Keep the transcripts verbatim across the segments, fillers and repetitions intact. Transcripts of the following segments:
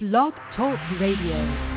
Blog Talk Radio.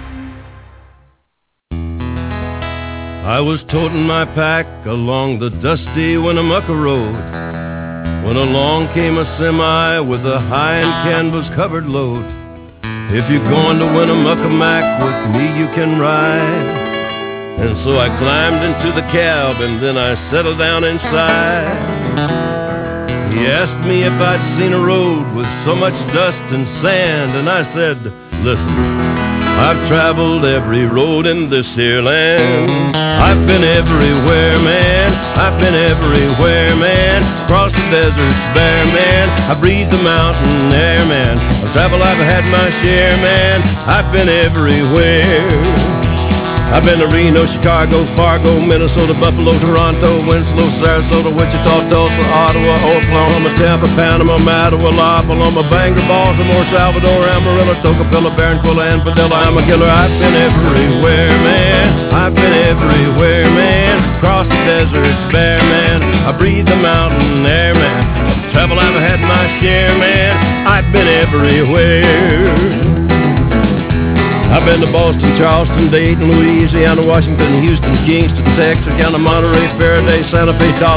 I was toting my pack along the dusty Winnemucca Road when along came a semi with a high and canvas-covered load. If you're going to Winnemucca Mac, with me you can ride. And so I climbed into the cab and then I settled down inside. He asked me if I'd seen a road with so much dust and sand, and I said, listen, I've traveled every road in this here land. I've been everywhere, man. I've been everywhere, man. Across the deserts bare, man. I breathe the mountain air, man. Of travel I've had my share, man. I've been everywhere. I've been to Reno, Chicago, Fargo, Minnesota, Buffalo, Toronto, Winslow, Sarasota, Wichita, Tulsa, Ottawa, Oklahoma, Tampa, Panama, Mattawa, La Paloma, Bangor, Baltimore, Salvador, Amarillo, Tocopilla, Barranquilla, and Padilla. I'm a killer. I've been everywhere, man. I've been everywhere, man. Across the deserts bare, man. I breathe the mountain air, man. Of travel I've had my share, man. I've been everywhere. I've been to Boston, Charleston, Dayton, Louisiana, Washington, Houston, Kingston, Texarkana, Monterey, Faraday, Santa Fe, Colorado.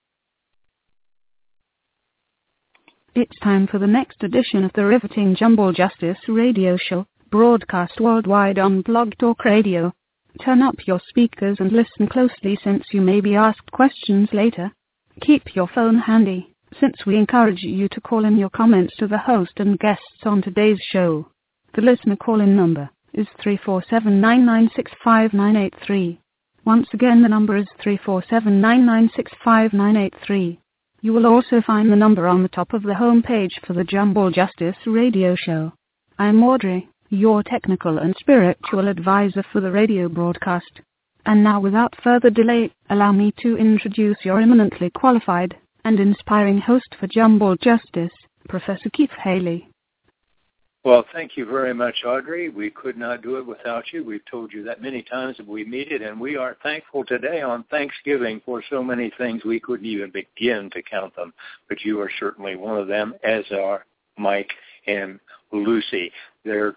It's time for the next edition of the riveting Jumble Justice radio show, broadcast worldwide on Blog Talk Radio. Turn up your speakers and listen closely since you may be asked questions later. Keep your phone handy, since we encourage you to call in your comments to the host and guests on today's show. The listener call-in number is three four seven, nine nine six, five nine eight three. Once again, the number is three four seven, nine nine six, five nine eight three. You will also find the number on the top of the home page for the Jumble Justice radio show. I'm Audrey, your technical and spiritual advisor for the radio broadcast. And now, without further delay, allow me to introduce your eminently qualified and inspiring host for Jumble Justice, Professor Keith Haley. Well, thank you very much, Audrey. We could not do it without you. We've told you that many times that we need it, and we are thankful today on Thanksgiving for so many things we couldn't even begin to count them. But you are certainly one of them, as are Mike and Lucy. They're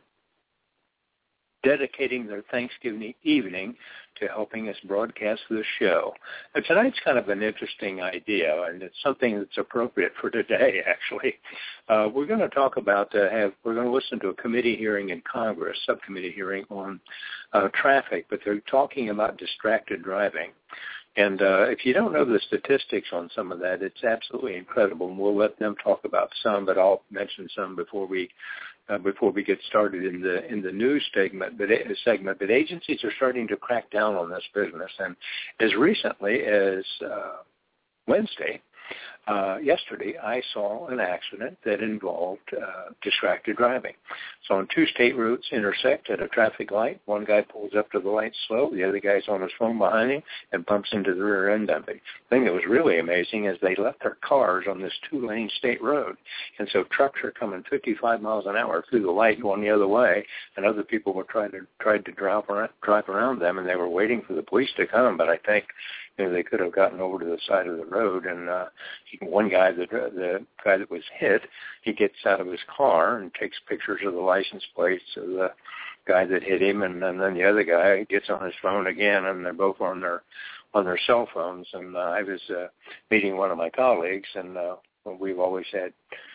dedicating their Thanksgiving evening to helping us broadcast this show. And tonight's kind of an interesting idea, and it's something that's appropriate for today, actually. Uh, we're going to talk about, uh, have we're going to listen to a committee hearing in Congress, subcommittee hearing on uh, traffic, but they're talking about distracted driving. And uh, if you don't know the statistics on some of that, it's absolutely incredible, and we'll let them talk about some, but I'll mention some before we Uh, before we get started in the in the news segment, but segment, but agencies are starting to crack down on this business, and as recently as uh, Wednesday, uh, yesterday, I saw an accident that involved uh, distracted driving. So on two state routes intersect at a traffic light. One guy pulls up to the light slow. The other guy's on his phone behind him and bumps into the rear end of him. The thing that was really amazing is they left their cars on this two-lane state road. And so trucks are coming fifty-five miles an hour through the light going the other way, and other people were trying to tried to drive around, drive around them, and they were waiting for the police to come. But I think you know, they could have gotten over to the side of the road, and uh, he, one guy, the the guy that was hit, he gets out of his car and takes pictures of the license plates of the guy that hit him, and, and then the other guy gets on his phone again, and they're both on their on their cell phones. And uh, I was uh, meeting one of my colleagues, and uh, we've always had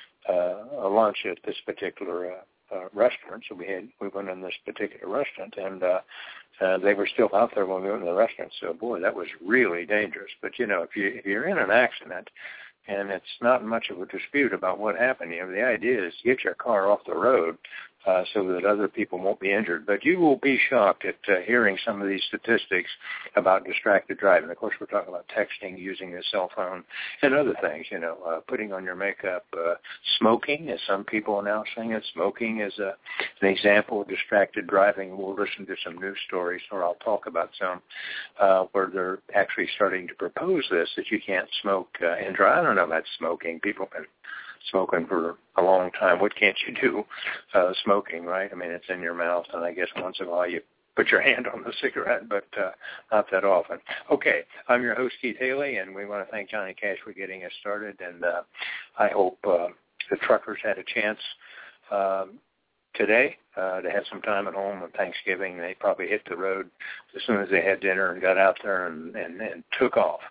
uh, a lunch at this particular uh, Uh, restaurant, so we had we went in this particular restaurant, and uh, uh, they were still out there when we went in the restaurant. So, boy, that was really dangerous. But you know, if you if you're in an accident and it's not much of a dispute about what happened, you know, the idea is to get your car off the road uh, so that other people won't be injured. But you will be shocked at uh, hearing some of these statistics about distracted driving. Of course, we're talking about texting, using a cell phone, and other things, you know, uh, putting on your makeup, uh, smoking, as some people are now saying it. Smoking is a, an example of distracted driving. We'll listen to some news stories, or I'll talk about some, uh, where they're actually starting to propose this, that you can't smoke uh, and drive. I don't know about smoking. People have been smoking for a long time. What can't you do? Uh, smoking, right? I mean, it's in your mouth, and I guess once in a while you put your hand on the cigarette, but uh, not that often. Okay, I'm your host, Keith Haley, and we want to thank Johnny Cash for getting us started, and uh, I hope uh, the truckers had a chance um, today uh, to have some time at home on Thanksgiving. They probably hit the road as soon as they had dinner and got out there and, and, and took off.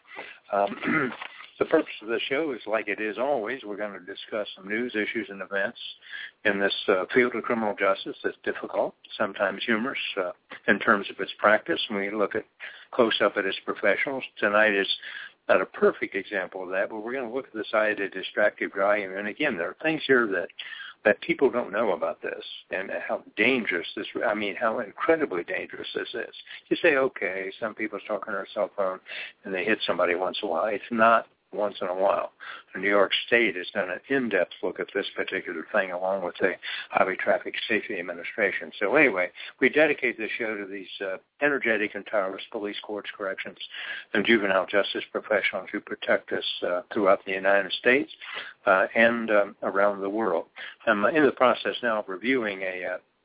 Um, the purpose of the show is, like it is always, we're going to discuss some news, issues, and events in this uh, field of criminal justice that's difficult, sometimes humorous uh, in terms of its practice, and we look at close up at its professionals. Tonight is not a perfect example of that, but we're going to look at the side of distracted driving. And again, there are things here that that people don't know about this and how dangerous this, I mean, how incredibly dangerous this is. You say, okay, some people's talking on their cell phone and they hit somebody once in a while. It's not once in a while. The New York State has done an in-depth look at this particular thing along with the Highway Traffic Safety Administration. So anyway, we dedicate this show to these uh, energetic and tireless police, courts, corrections, and juvenile justice professionals who protect us uh, throughout the United States uh, and um, around the world. I'm in the process now of reviewing a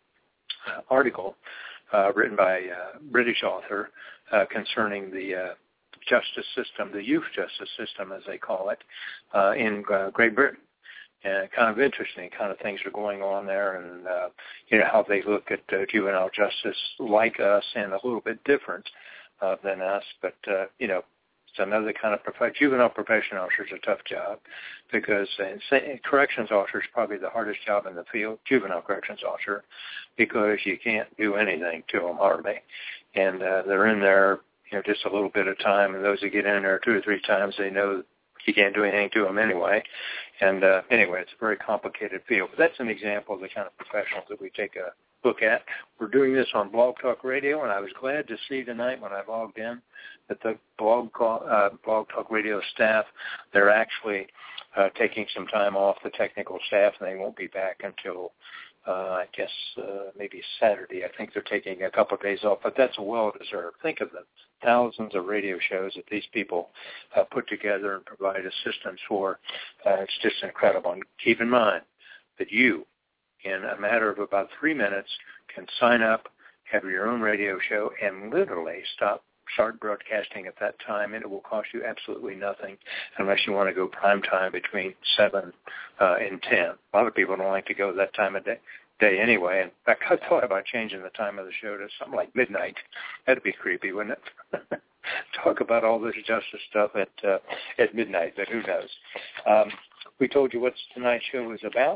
uh, article uh, written by a British author uh, concerning the uh, justice system, the youth justice system, as they call it, uh, in uh, Great Britain. And kind of interesting kind of things are going on there, and, uh, you know, how they look at uh, juvenile justice like us and a little bit different uh, than us. But, uh, you know, it's another kind of prof- juvenile probation officer is a tough job because uh, corrections officer is probably the hardest job in the field, juvenile corrections officer, because you can't do anything to them hardly. And uh, they're in there, you know, just a little bit of time, and those that get in there two or three times, they know you can't do anything to them anyway. And uh, anyway, it's a very complicated field. But that's an example of the kind of professionals that we take a look at. We're doing this on Blog Talk Radio, and I was glad to see tonight when I logged in that the Blog, call, uh, Blog Talk Radio staff, they're actually uh, taking some time off, the technical staff, and they won't be back until Uh, I guess uh, maybe Saturday. I think they're taking a couple of days off, but that's well-deserved. Think of the thousands of radio shows that these people uh, put together and provide assistance for. Uh, it's just incredible. And keep in mind that you, in a matter of about three minutes, can sign up, have your own radio show, and literally stop start broadcasting at that time, and it will cost you absolutely nothing unless you want to go prime time between seven uh, and ten. A lot of people don't like to go that time of day, day anyway. In fact, I thought about changing the time of the show to something like midnight. That'd be creepy, wouldn't it? Talk about all this justice stuff at uh, at midnight, but who knows? Um, we told you what tonight's show was about.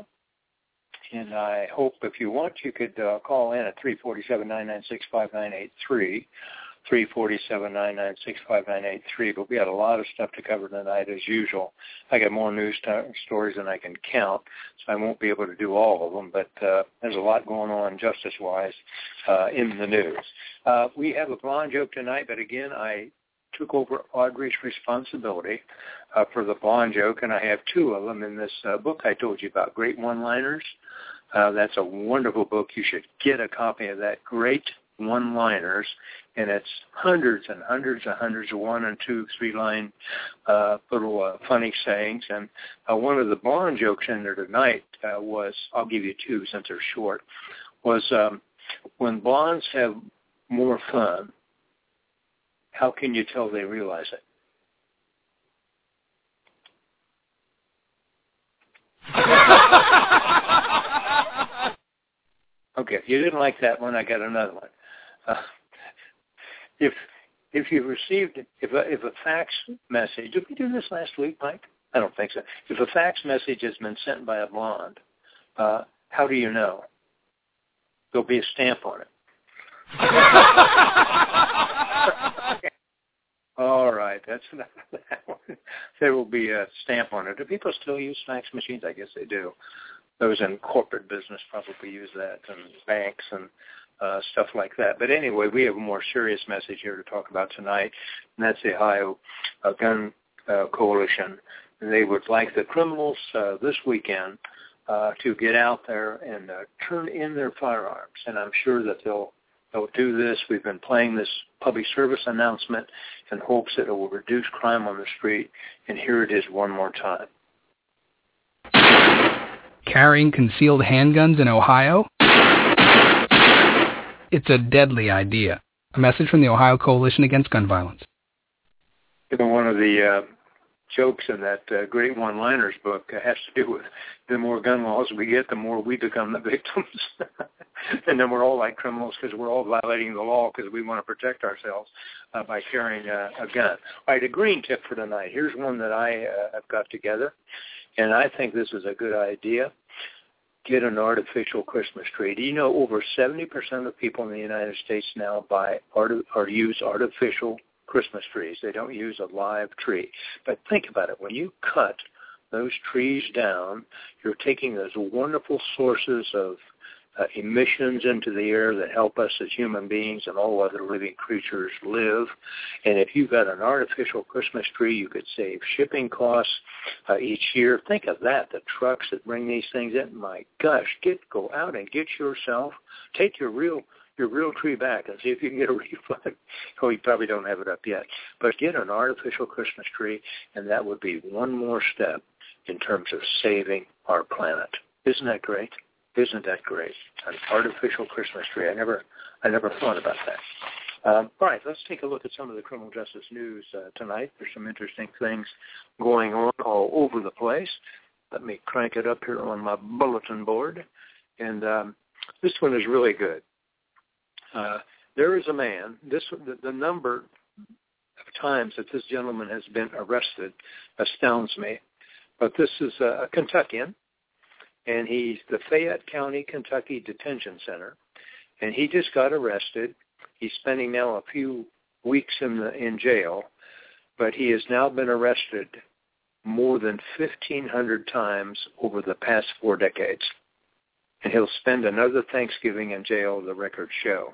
And I hope if you want, you could uh, call in at three four seven, nine nine six, five nine eight three. three four seven, nine nine six, five nine eight three, but we had a lot of stuff to cover tonight as usual. I got more news t- stories than I can count, so I won't be able to do all of them, but uh, there's a lot going on justice-wise uh, in the news. Uh, we have a blonde joke tonight, but again, I took over Audrey's responsibility uh, for the blonde joke, and I have two of them in this uh, book I told you about, Great One-Liners. Uh, that's a wonderful book. You should get a copy of that. Great One-Liners, and it's hundreds and hundreds and hundreds of one and two, three-line uh, little uh, funny sayings. And uh, one of the blonde jokes in there tonight uh, was, I'll give you two since they're short, was um, when blondes have more fun, how can you tell they realize it? Okay, if you didn't like that one, I got another one. Uh, if if you received if a, if a fax message, did we do this last week, Mike? I don't think so. If a fax message has been sent by a blonde, uh, how do you know? There'll be a stamp on it. All right, that's enough of that one. There will be a stamp on it. Do people still use fax machines? I guess they do. Those in corporate business probably use that, and banks and uh, stuff like that. But anyway, we have a more serious message here to talk about tonight, and that's the Ohio uh, Gun uh, Coalition. And they would like the criminals uh, this weekend uh, to get out there and uh, turn in their firearms. And I'm sure that they'll they'll do this. We've been playing this public service announcement in hopes that it will reduce crime on the street. And here it is one more time. Carrying concealed handguns in Ohio? It's a deadly idea. A message from the Ohio Coalition Against Gun Violence. One of the uh, jokes in that uh, Great One-Liners book has to do with the more gun laws we get, the more we become the victims. And then we're all like criminals because we're all violating the law because we want to protect ourselves uh, by carrying a, a gun. All right, a green tip for tonight. Here's one that I uh, have got together, and I think this is a good idea. Get an artificial Christmas tree. Do you know over seventy percent of people in the United States now buy art or use artificial Christmas trees? They don't use a live tree. But think about it. When you cut those trees down, you're taking those wonderful sources of uh, emissions into the air that help us as human beings and all other living creatures live. And if you've got an artificial Christmas tree, you could save shipping costs uh, each year. Think of that, the trucks that bring these things in. My gosh, get go out and get yourself, take your real your real tree back and see if you can get a refund. Oh, you probably don't have it up yet. But get an artificial Christmas tree, and that would be one more step in terms of saving our planet. Isn't that great? Isn't that great? An artificial Christmas tree. I never I never thought about that. Um, all right, let's take a look at some of the criminal justice news uh, tonight. There's some interesting things going on all over the place. Let me crank it up here on my bulletin board. And um, this one is really good. Uh, there is a man, this the, the number of times that this gentleman has been arrested astounds me. But this is a, a Kentuckian, and he's the Fayette County, Kentucky Detention Center, and he just got arrested. He's spending now a few weeks in the, in jail, but he has now been arrested more than fifteen hundred times over the past four decades. And he'll spend another Thanksgiving in jail, the records show.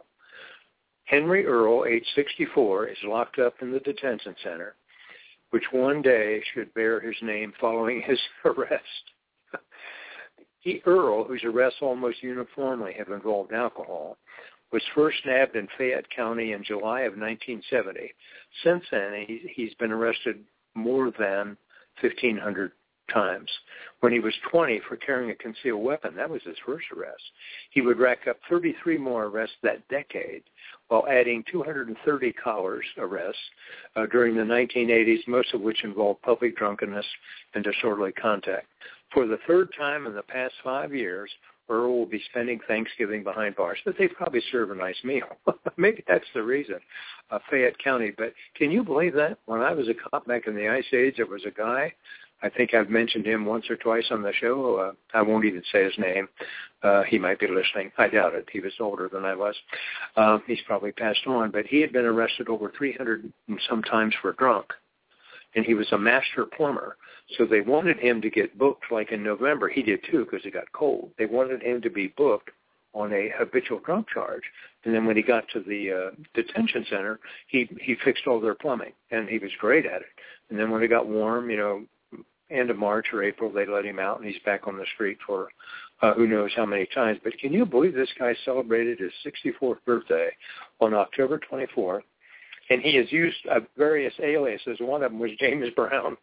Henry Earl, age sixty-four, is locked up in the detention center, which one day should bear his name following his arrest. He, Earl, whose arrests almost uniformly have involved alcohol, was first nabbed in Fayette County in July of nineteen seventy. Since then, he, he's been arrested more than fifteen hundred times. When he was twenty for carrying a concealed weapon, that was his first arrest. He would rack up thirty-three more arrests that decade, while adding two hundred thirty collars arrests uh, during the nineteen eighties, most of which involved public drunkenness and disorderly conduct. For the third time in the past five years, Earl will be spending Thanksgiving behind bars, but they probably serve a nice meal. Maybe that's the reason, uh, Fayette County. But can you believe that? When I was a cop back in the Ice Age, there was a guy, I think I've mentioned him once or twice on the show. Uh, I won't even say his name. Uh, he might be listening. I doubt it. He was older than I was. Uh, he's probably passed on. But he had been arrested over three hundred and some times for drunk. And he was a master plumber. So they wanted him to get booked like in November. He did too because it got cold. They wanted him to be booked on a habitual drunk charge. And then when he got to the uh, detention center, he, he fixed all their plumbing. And he was great at it. And then when it got warm, you know, end of March or April, they let him out, and he's back on the street for uh, who knows how many times. But can you believe this guy celebrated his sixty-fourth birthday on October twenty-fourth, and he has used uh, various aliases. One of them was James Brown.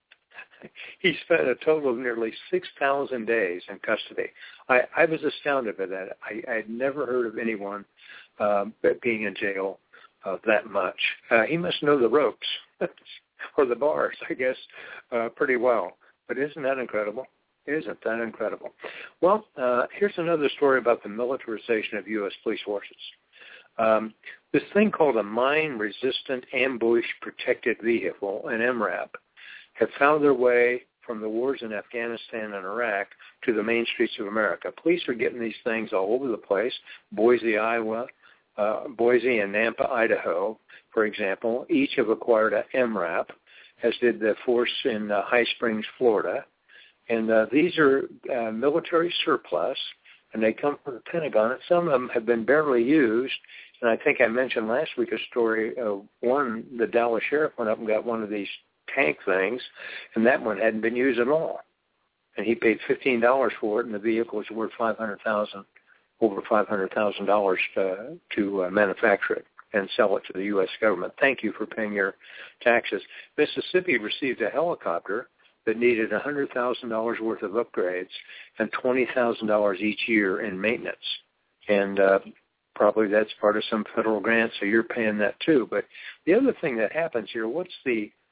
He spent a total of nearly six thousand days in custody. I, I was astounded by that. I, I had never heard of anyone uh, being in jail uh, that much. Uh, he must know the ropes. Or the bars, I guess, uh, pretty well. But isn't that incredible? Isn't that incredible? Well, uh, here's another story about the militarization of U S police forces. Um, this thing called a mine-resistant ambush protected vehicle, an M RAP, have found their way from the wars in Afghanistan and Iraq to the main streets of America. Police are getting these things all over the place. Boise, Iowa, uh, Boise and Nampa, Idaho, for example, each have acquired an M RAP, as did the force in uh, High Springs, Florida. And uh, these are uh, military surplus, and they come from the Pentagon. And some of them have been barely used. And I think I mentioned last week a story of one, the Dallas sheriff went up and got one of these tank things, and that one hadn't been used at all. And he paid fifteen dollars for it, and the vehicle was worth five hundred thousand dollars, over five hundred thousand dollars to, to uh, manufacture it and sell it to the U S government. Thank you for paying your taxes. Mississippi received a helicopter that needed one hundred thousand dollars worth of upgrades and twenty thousand dollars each year in maintenance. And uh, probably that's part of some federal grant, so you're paying that too. But the other thing that happens here, what's the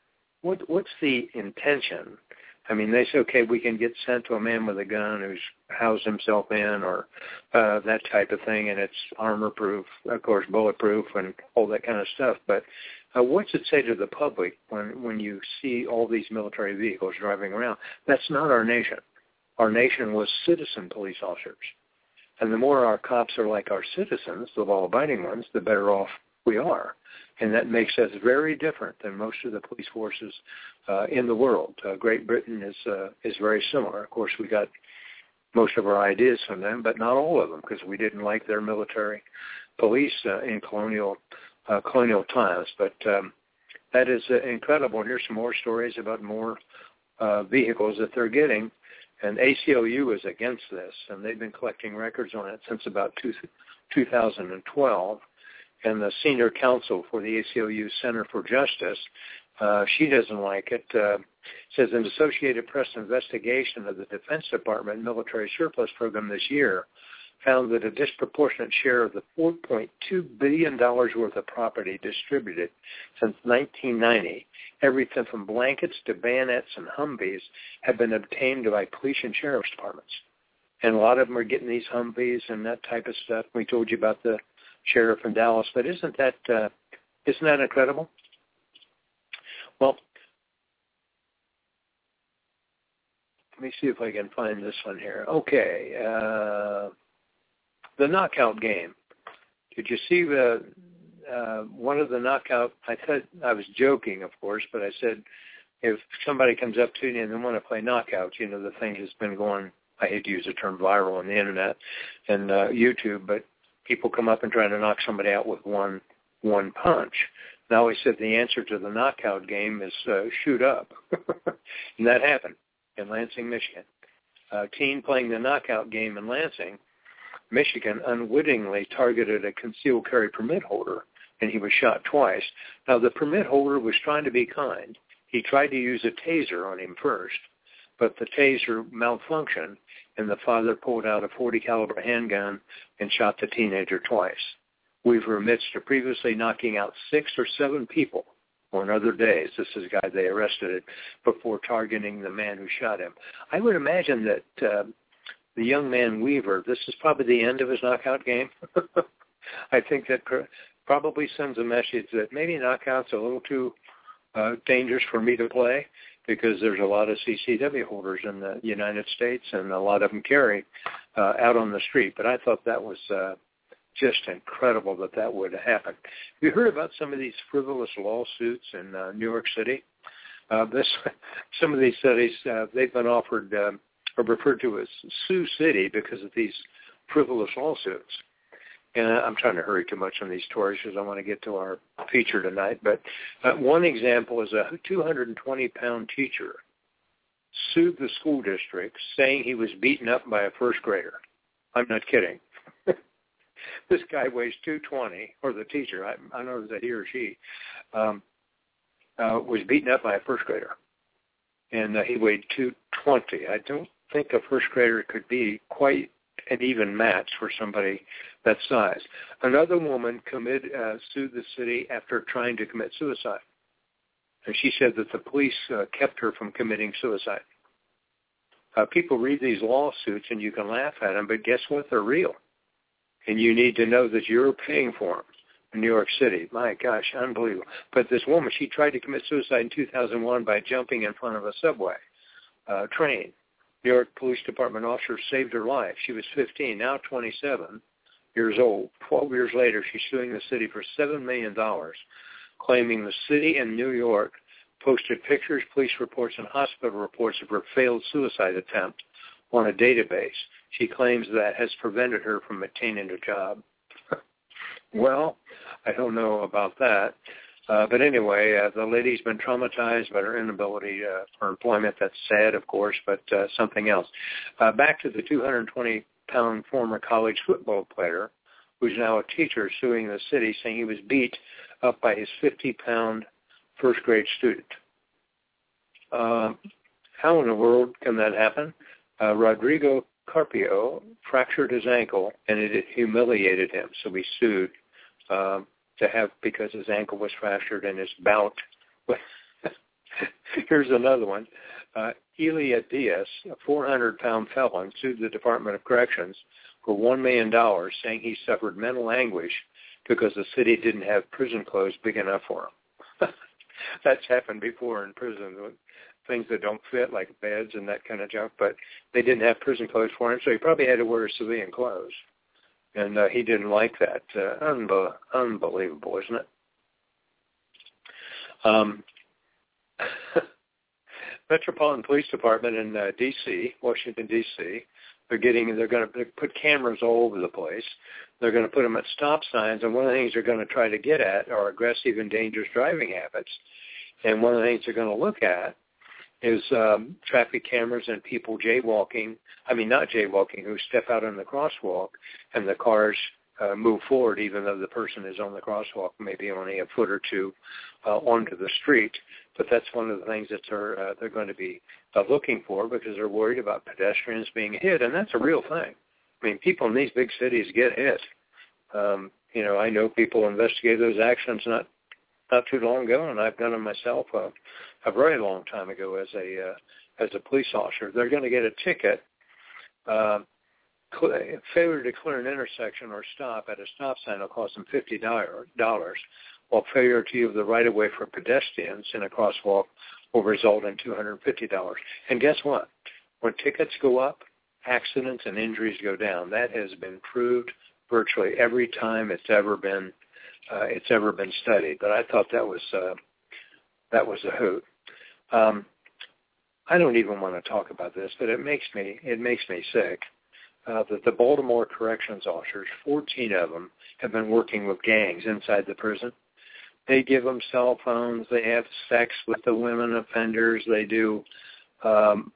what what's the intention? I mean, they say, okay, we can get sent to a man with a gun who's housed himself in or uh, that type of thing, and it's armor-proof, of course, bulletproof, and all that kind of stuff. But uh, what's it say to the public when, when you see all these military vehicles driving around? That's not our nation. Our nation was citizen police officers. And the more our cops are like our citizens, the law-abiding ones, the better off we are. And that makes us very different than most of the police forces uh, in the world. Uh, Great Britain is uh, is very similar. Of course, we got most of our ideas from them, but not all of them, because we didn't like their military police uh, in colonial uh, colonial times. But um, that is uh, incredible. And here's some more stories about more uh, vehicles that they're getting. And A C L U is against this, and they've been collecting records on it since about two, two thousand twelve. And the senior counsel for the A C L U Center for Justice, uh, she doesn't like it. Uh, says an Associated Press investigation of the Defense Department military surplus program this year found that a disproportionate share of the four point two billion dollars worth of property distributed since nineteen ninety, everything from blankets to bayonets and Humvees, have been obtained by police and sheriff's departments. And a lot of them are getting these Humvees and that type of stuff. We told you about the sheriff in Dallas, but isn't that uh, isn't that incredible? Well, let me see if I can find this one here. Okay, uh, the knockout game. Did you see the uh, one of the knockout? I said I was joking, of course, but I said if somebody comes up to you and they want to play knockout, you know, the thing has been going. I hate to use the term viral on the internet and uh, YouTube, but people come up and try to knock somebody out with one one punch. Now he said the answer to the knockout game is uh, shoot up. And that happened in Lansing, Michigan. A teen playing the knockout game in Lansing, Michigan, unwittingly targeted a concealed carry permit holder, and he was shot twice. Now the permit holder was trying to be kind. He tried to use a taser on him first, but the taser malfunctioned, and the father pulled out a forty caliber handgun and shot the teenager twice. We were amidst of previously knocking out six or seven people on other days. This is a guy they arrested before targeting the man who shot him. I would imagine that uh, the young man Weaver, this is probably the end of his knockout game. I think that probably sends a message that maybe knockout's a little too uh, dangerous for me to play, because there's a lot of C C W holders in the United States, and a lot of them carry uh, out on the street. But I thought that was uh, just incredible that that would happen. You heard about some of these frivolous lawsuits in uh, New York City? Uh, this, some of these cities, uh, they've been offered um, or referred to as Sioux City because of these frivolous lawsuits. And I'm trying to hurry too much on these stories because I want to get to our feature tonight. But uh, one example is a two hundred twenty pound teacher sued the school district saying he was beaten up by a first grader. I'm not kidding. This guy weighs two twenty, or the teacher, I, I don't know if it's a he or she, um, uh, was beaten up by a first grader. And uh, he weighed two twenty. I don't think a first grader could be quite an even match for somebody that size. Another woman committed, uh, sued the city after trying to commit suicide. And she said that the police uh, kept her from committing suicide. Uh, people read these lawsuits and you can laugh at them, but guess what? They're real. And you need to know that you're paying for them in New York City. My gosh, unbelievable. But this woman, she tried to commit suicide in two thousand one by jumping in front of a subway uh, train. New York Police Department officer saved her life. She was fifteen, now twenty-seven years old. Twelve years later, she's suing the city for seven million dollars, claiming the city and New York posted pictures, police reports, and hospital reports of her failed suicide attempt on a database. She claims that has prevented her from attaining a job. Well, I don't know about that. Uh, but anyway, uh, the lady's been traumatized by her inability uh, for employment. That's sad, of course, but uh, something else. Uh, back to the two hundred twenty pound former college football player, who's now a teacher, suing the city, saying he was beat up by his fifty pound first grade student. Uh, how in the world can that happen? Uh, Rodrigo Carpio fractured his ankle, and it humiliated him, so he sued. Um, to have, because his ankle was fractured in his bout with, Here's another one. Uh, Elia Diaz, a four hundred pound felon, sued the Department of Corrections for one million dollars, saying he suffered mental anguish because the city didn't have prison clothes big enough for him. That's happened before in prison, things that don't fit, like beds and that kind of junk, but they didn't have prison clothes for him, so he probably had to wear civilian clothes. And uh, he didn't like that. Uh, unbe- unbelievable, isn't it? Um, Metropolitan Police Department in uh, D C, Washington, D C, they're getting, they're going to put cameras all over the place. They're going to put them at stop signs, and one of the things they're going to try to get at are aggressive and dangerous driving habits. And one of the things they're going to look at is um, traffic cameras and people jaywalking, I mean not jaywalking, who step out on the crosswalk and the cars uh, move forward even though the person is on the crosswalk, maybe only a foot or two uh, onto the street. But that's one of the things that they're, uh, they're going to be uh, looking for because they're worried about pedestrians being hit, and that's a real thing. I mean, people in these big cities get hit. Um, you know, I know people investigate those accidents not not too long ago, and I've done them myself uh, a very long time ago as a uh, as a police officer. They're going to get a ticket. Uh, cl- failure to clear an intersection or stop at a stop sign will cost them fifty dollars, while failure to use the right-of-way for pedestrians in a crosswalk will result in two hundred fifty dollars. And guess what? When tickets go up, accidents and injuries go down. That has been proved virtually every time it's ever been uh, it's ever been studied. But I thought that was uh, that was a hoot. Um, I don't even want to talk about this, but it makes me it makes me sick uh, that the Baltimore corrections officers, fourteen of them, have been working with gangs inside the prison. They give them cell phones. They have sex with the women offenders. They do. Um,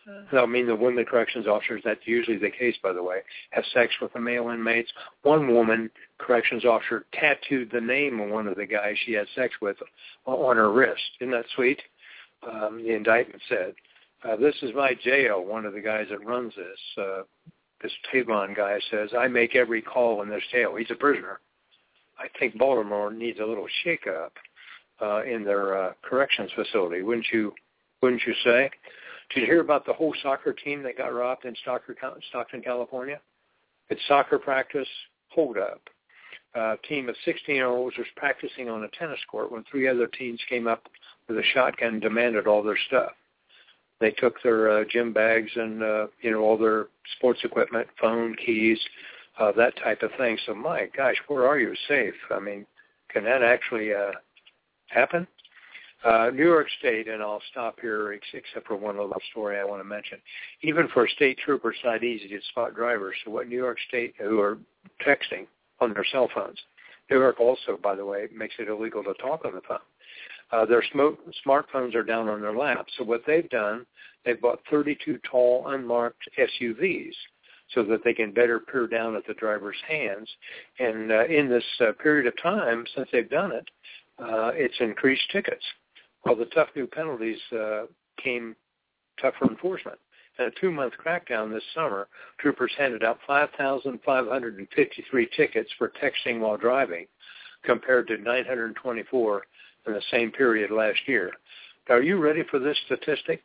I mean, the women corrections officers, that's usually the case, by the way, have sex with the male inmates. One woman corrections officer tattooed the name of one of the guys she had sex with on her wrist. Isn't that sweet? Um, the indictment said, uh, this is my jail. One of the guys that runs this, uh, this Tavon guy says, I make every call in this jail. He's a prisoner. I think Baltimore needs a little shake-up uh, in their uh, corrections facility, wouldn't you? Wouldn't you say? Did you hear about the whole soccer team that got robbed in Stockton, California? It's soccer practice, hold up. A team of sixteen-year-olds was practicing on a tennis court when three other teens came up with a shotgun and demanded all their stuff. They took their uh, gym bags and, uh, you know, all their sports equipment, phone, keys, uh, that type of thing. So, my gosh, where are you safe? I mean, can that actually uh, happen? Uh, New York State, and I'll stop here except for one little story I want to mention. Even for state troopers, it's not easy to spot drivers. So what New York State, who are texting on their cell phones. New York also, by the way, makes it illegal to talk on the phone. Uh, their sm- smartphones are down on their laps. So what they've done, they've bought thirty-two tall, unmarked S U Vs so that they can better peer down at the driver's hands. And uh, in this uh, period of time, since they've done it, uh, it's increased tickets. Well, the tough new penalties uh, came tougher enforcement. In a two-month crackdown this summer, troopers handed out five thousand five hundred fifty-three tickets for texting while driving, compared to nine hundred twenty-four in the same period last year. Are you ready for this statistic?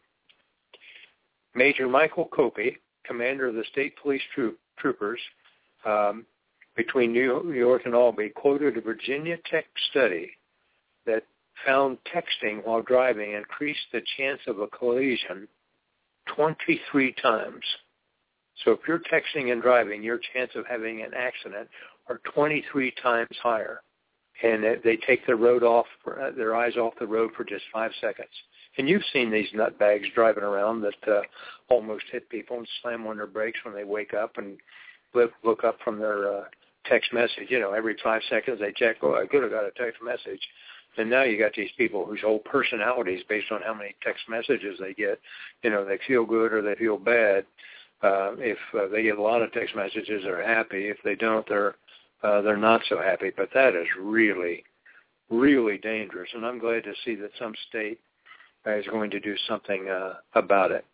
Major Michael Copey, commander of the state police troop, troopers um, between New York and Albany, quoted a Virginia Tech study that found texting while driving increased the chance of a collision twenty-three times. So if you're texting and driving, your chance of having an accident are twenty-three times higher. And they take their road off, their eyes off the road for just five seconds. And you've seen these nutbags driving around that uh, almost hit people and slam on their brakes when they wake up and look, look up from their uh, text message. You know, every five seconds they check, oh, I could have got a text message. And now you got these people whose whole personality is based on how many text messages they get. You know, they feel good or they feel bad. Uh, if uh, they get a lot of text messages, they're happy. If they don't, they're uh, they're not so happy. But that is really, really dangerous. And I'm glad to see that some state is going to do something uh, about it.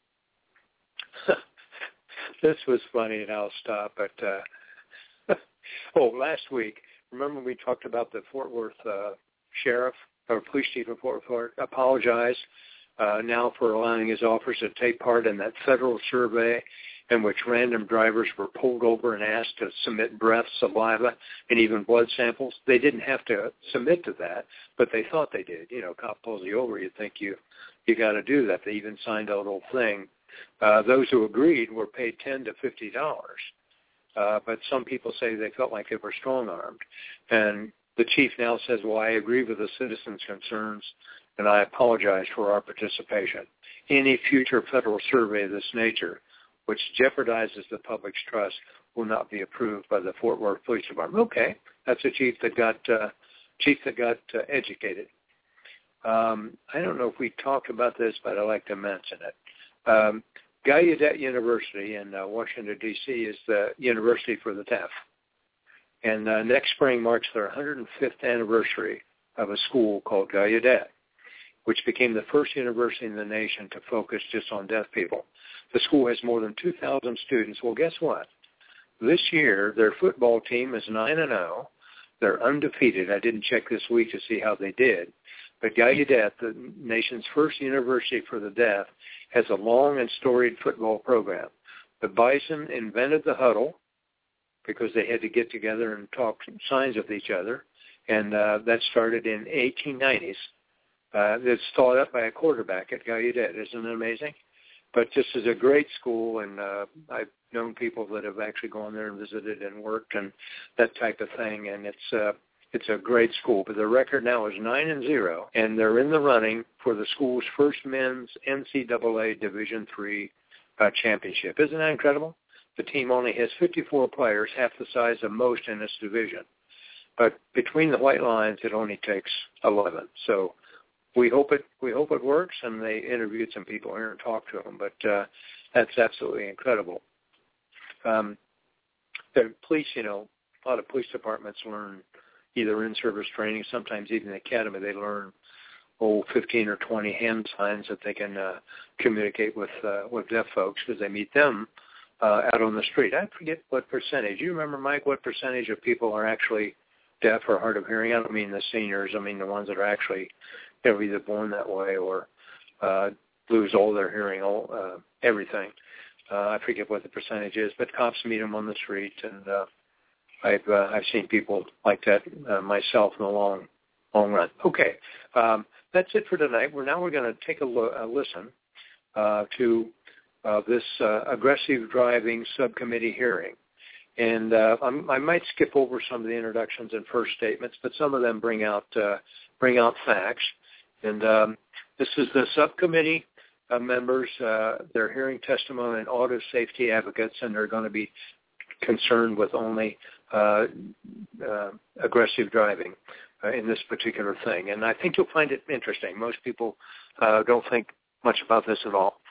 This was funny, and I'll stop. But uh, oh, last week, remember we talked about the Fort Worth uh, sheriff or police chief of Fort Worth, apologized uh, now for allowing his officers to take part in that federal survey in which random drivers were pulled over and asked to submit breath, saliva, and even blood samples. They didn't have to submit to that, but they thought they did. You know, cop pulls you over, you'd think you you got to do that. They even signed out the whole thing. Uh, those who agreed were paid ten to fifty dollars. Uh, but some people say they felt like they were strong-armed. And the chief now says, well, I agree with the citizens' concerns, and I apologize for our participation. Any future federal survey of this nature, which jeopardizes the public's trust, will not be approved by the Fort Worth Police Department. Okay, that's a chief that got uh, chief that got uh, educated. Um, I don't know if we talked about this, but I'd like to mention it. Um, Gallaudet University in uh, Washington, D C is the university for the deaf. And uh, next spring marks their one hundred fifth anniversary of a school called Gallaudet, which became the first university in the nation to focus just on deaf people. The school has more than two thousand students. Well, guess what? This year, their football team is nine and oh. They're undefeated. I didn't check this week to see how they did. But Gallaudet, the nation's first university for the deaf, has a long and storied football program. The Bison invented the huddle because they had to get together and talk signs with each other, and uh, that started in eighteen nineties. Uh, it's thought up by a quarterback at Gallaudet. Isn't it amazing? But this is a great school, and uh, I've known people that have actually gone there and visited and worked and that type of thing, and it's uh, it's a great school. But the record now is nine and zero, and they're in the running for the school's first men's N C double A Division three uh, championship. Isn't that incredible? The team only has fifty-four players, half the size of most in this division. But between the white lines, it only takes eleven. So we hope it we hope it works, and they interviewed some people here and talked to them. But uh, that's absolutely incredible. Um, the police, you know, a lot of police departments learn either in-service training, sometimes even the academy. They learn oh fifteen or twenty hand signs that they can uh, communicate with uh, with deaf folks because they meet them uh, out on the street. I forget what percentage. You remember, Mike, what percentage of people are actually deaf or hard of hearing? I don't mean the seniors. I mean the ones that are actually, you know, either born that way or uh, lose all their hearing, all uh, everything. Uh, I forget what the percentage is, but cops meet them on the street, and uh, I've uh, I've seen people like that uh, myself in the long long run. Okay, um, that's it for tonight. We're now we're going to take a, lo- a listen uh, to uh, this uh, aggressive driving subcommittee hearing. And uh, I'm, I might skip over some of the introductions and first statements, but some of them bring out uh, bring out facts. And um, this is the subcommittee uh, members. Uh, they're hearing testimony and auto safety advocates, and they're going to be concerned with only uh, uh, aggressive driving uh, in this particular thing. And I think you'll find it interesting. Most people uh, don't think much about this at all.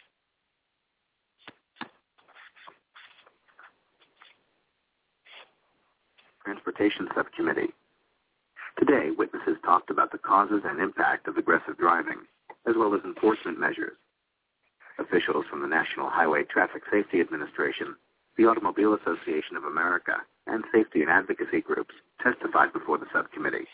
Transportation Subcommittee. Today, witnesses talked about the causes and impact of aggressive driving, as well as enforcement measures. Officials from the National Highway Traffic Safety Administration, the Automobile Association of America, and safety and advocacy groups testified before the subcommittee.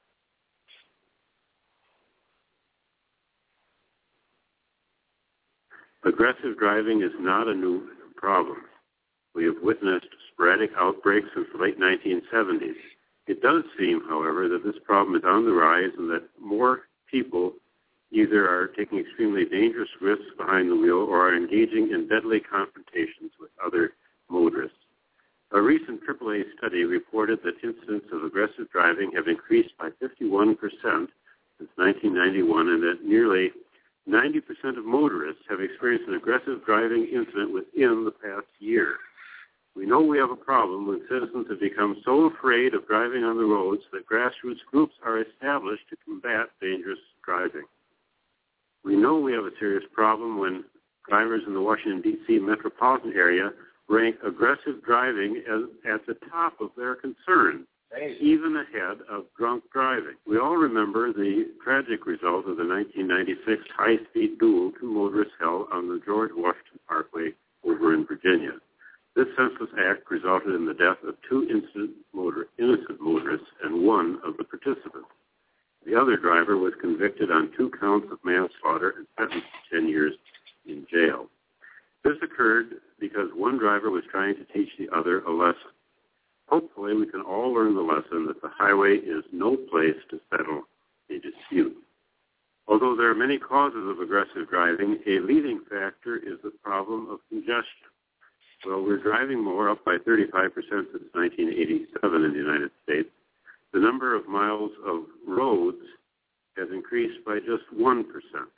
Aggressive driving is not a new problem. We have witnessed sporadic outbreaks since the late nineteen seventies. It does seem, however, that this problem is on the rise and that more people either are taking extremely dangerous risks behind the wheel or are engaging in deadly confrontations with other motorists. A recent triple A study reported that incidents of aggressive driving have increased by fifty-one percent since nineteen ninety-one, and that nearly ninety percent of motorists have experienced an aggressive driving incident within the past year. We know we have a problem when citizens have become so afraid of driving on the roads that grassroots groups are established to combat dangerous driving. We know we have a serious problem when drivers in the Washington, D C metropolitan area rank aggressive driving as at the top of their concern, even ahead of drunk driving. We all remember the tragic result of the nineteen ninety-six high-speed duel two motorists held on the George Washington Parkway over in Virginia. This senseless act resulted in the death of two innocent, motor, innocent motorists and one of the participants. The other driver was convicted on two counts of manslaughter and sentenced to ten years in jail. This occurred because one driver was trying to teach the other a lesson. Hopefully, we can all learn the lesson that the highway is no place to settle a dispute. Although there are many causes of aggressive driving, a leading factor is the problem of congestion. Well, we're driving more, up by thirty-five percent since nineteen eighty-seven in the United States. The number of miles of roads has increased by just one percent.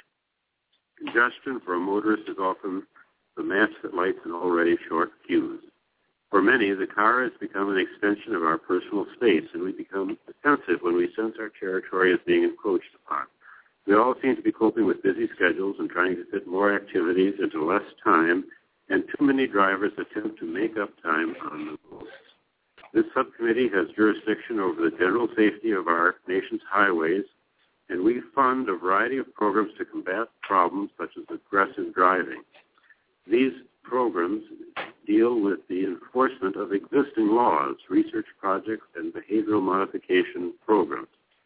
Congestion for a motorist is often the match that lights an already short fuse. For many, the car has become an extension of our personal space, and we become defensive when we sense our territory is being encroached upon. We all seem to be coping with busy schedules and trying to fit more activities into less time, and too many drivers attempt to make up time on the road. This subcommittee has jurisdiction over the general safety of our nation's highways, and we fund a variety of programs to combat problems such as aggressive driving. These programs deal with the enforcement of existing laws, research projects, and behavioral modification programs.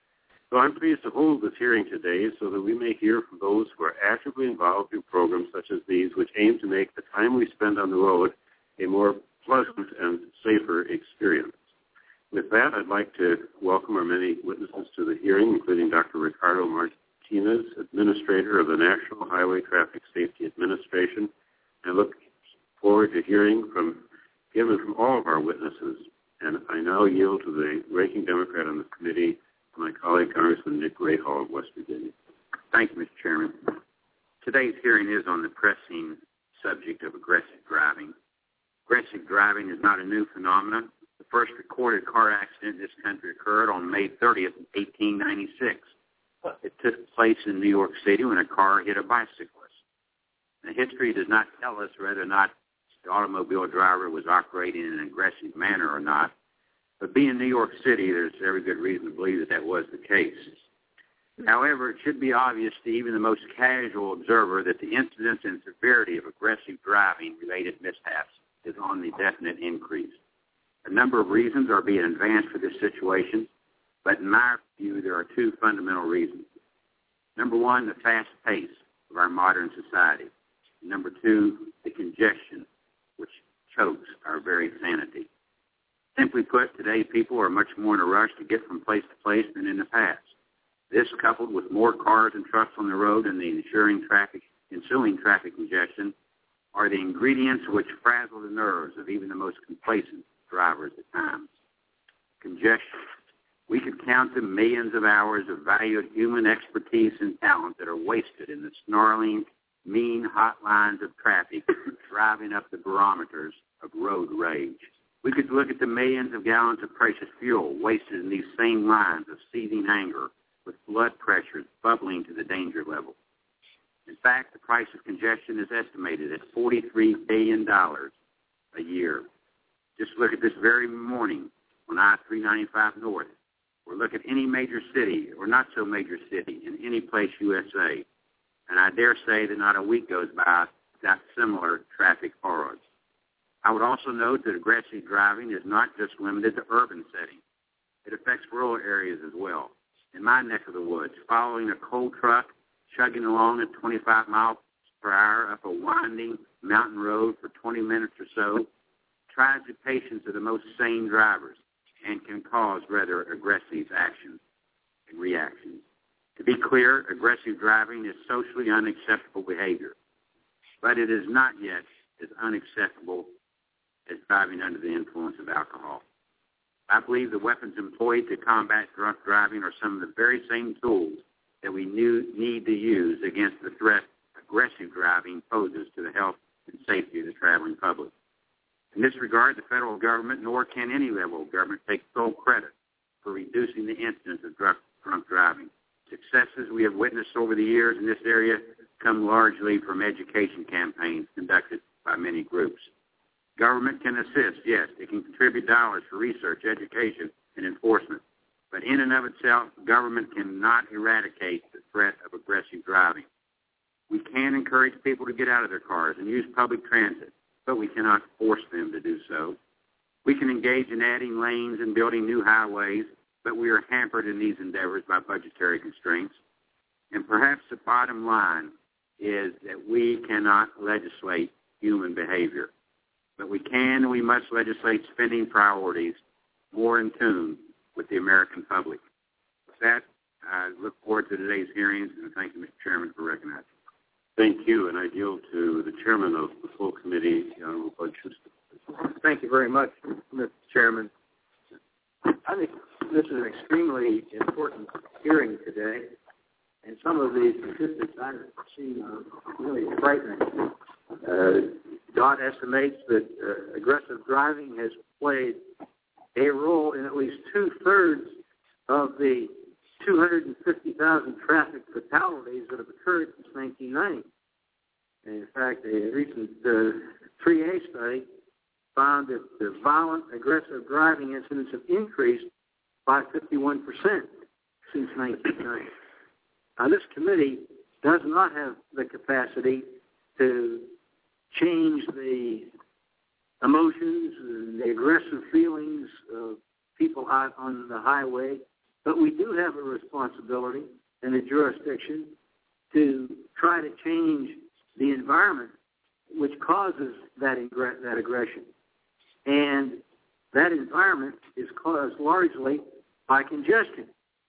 So I'm pleased to hold this hearing today so that we may hear from those who are actively involved in programs such as these, which aim to make the time we spend on the road a more pleasant and safer experience. With that, I'd like to welcome our many witnesses to the hearing, including Doctor Ricardo Martinez, Administrator of the National Highway Traffic Safety Administration. I look forward to hearing from him and from all of our witnesses. And I now yield to the ranking Democrat on the committee, my colleague, Congressman Nick Rahall of West Virginia. Thank you, Mister Chairman. Today's hearing is on the pressing subject of aggressive driving. Aggressive driving is not a new phenomenon. The first recorded car accident in this country occurred on May thirtieth, eighteen ninety-six. It took place in New York City when a car hit a bicyclist. The history does not tell us whether or not the automobile driver was operating in an aggressive manner or not. But being New York City, there's every good reason to believe that that was the case. However, it should be obvious to even the most casual observer that the incidence and severity of aggressive driving-related mishaps is on the definite increase. A number of reasons are being advanced for this situation, but in my view, there are two fundamental reasons. Number one, the fast pace of our modern society. Number two, the congestion, which chokes our very sanity. Simply put, today people are much more in a rush to get from place to place than in the past. This, coupled with more cars and trucks on the road and the ensuing traffic, ensuing traffic congestion, are the ingredients which frazzle the nerves of even the most complacent drivers at times. Congestion. We could count the millions of hours of valued human expertise and talent that are wasted in the snarling, mean hot lines of traffic driving up the barometers of road rage. We could look at the millions of gallons of precious fuel wasted in these same lines of seething anger with blood pressures bubbling to the danger level. In fact, the price of congestion is estimated at forty-three billion dollars a year. Just look at this very morning on I three ninety-five North, or look at any major city or not so major city in any place U S A, and I dare say that not a week goes by without similar traffic horrors. I would also note that aggressive driving is not just limited to urban settings. It affects rural areas as well. In my neck of the woods, following a coal truck chugging along at twenty-five miles per hour up a winding mountain road for twenty minutes or so tries the patience of the most sane drivers and can cause rather aggressive actions and reactions. To be clear, aggressive driving is socially unacceptable behavior, but it is not yet as unacceptable as driving under the influence of alcohol. I believe the weapons employed to combat drunk driving are some of the very same tools that we knew, need to use against the threat aggressive driving poses to the health and safety of the traveling public. In this regard, the federal government, nor can any level of government, take full credit for reducing the incidence of drunk, drunk driving. Successes we have witnessed over the years in this area come largely from education campaigns conducted by many groups. Government can assist, yes. It can contribute dollars for research, education, and enforcement. But in and of itself, government cannot eradicate the threat of aggressive driving. We can encourage people to get out of their cars and use public transit, but we cannot force them to do so. We can engage in adding lanes and building new highways, but we are hampered in these endeavors by budgetary constraints. And perhaps the bottom line is that we cannot legislate human behavior, but we can and we must legislate spending priorities more in tune with the American public. With that, I look forward to today's hearings, and thank you, Mister Chairman, for recognizing. Thank you, and I yield to the chairman of the full committee, the Honorable Bud Shuster. Thank you very much, Mister Chairman. I think this is an extremely important hearing today, and some of the statistics I've seen are really frightening. Uh, DOT estimates that uh, aggressive driving has played a role in at least two-thirds of the two hundred fifty thousand traffic fatalities that have occurred since nineteen ninety. And in fact, a recent uh, three A study found that the violent, aggressive driving incidents have increased by fifty-one percent since nineteen ninety. Now, this committee does not have the capacity to change the emotions and the aggressive feelings of people out on the highway, but we do have a responsibility and a jurisdiction to try to change the environment which causes that, ingre- that aggression. And that environment is caused largely by congestion.